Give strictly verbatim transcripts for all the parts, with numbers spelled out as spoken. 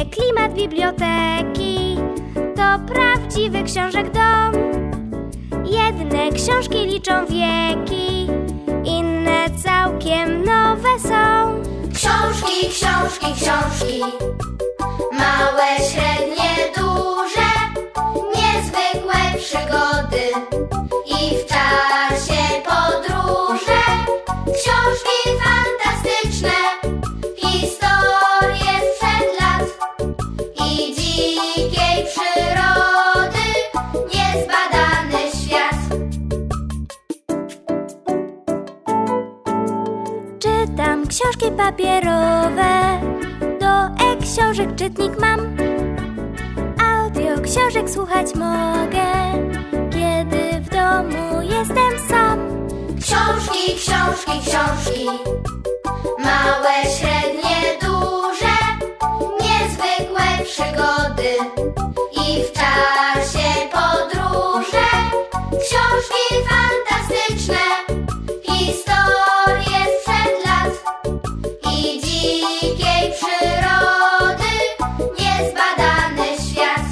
mnie klimat biblioteki. To prawdziwy książek dom. Jedne książki liczą wieki, inne całkiem nowe są. Książki, książki, książki, małe, średnie, duże, niezwykłe przygody i w czasie podróże. Książki fantastyczne, historie sprzed lat i dzikiej przyrody, niezbadany świat. Czytam książki papierowe, do e-książek czytnik mam. Audio książek słuchać mogę, kiedy w domu jestem sam. Książki, książki, książki, małe, średnie, duże, niezwykłe przygody i w czasie podróże. Książki fantastyczne, historie sprzed lat i dzikiej przyrody, niezbadany świat.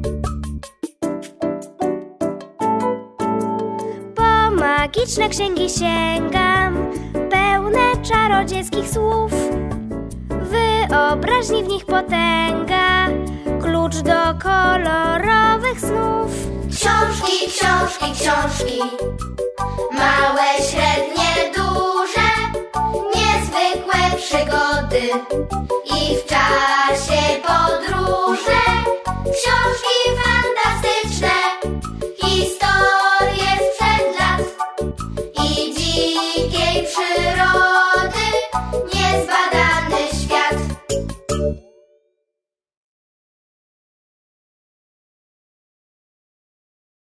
Po magiczne księgi sięgam, pełne czarodziejskich słów. Wyobraźni w nich potęga, klucz do kolorowych snów. Książki, książki, książki, małe, średnie, duże, niezwykłe przygody i w czasie podróże. Książki